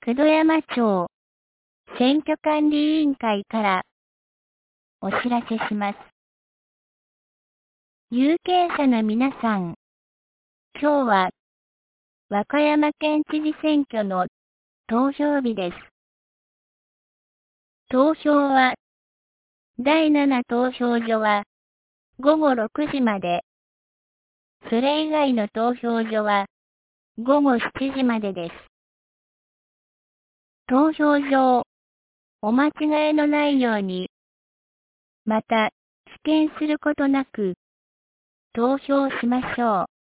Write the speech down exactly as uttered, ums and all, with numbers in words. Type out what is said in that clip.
九度山町選挙管理委員会からお知らせします。有権者の皆さん、今日は和歌山県知事選挙の投票日です。投票はだいなな投票所はごごろくじまで、それ以外の投票所はごごしちじまでです。投票所をお間違いのないように、また、棄権することなく投票しましょう。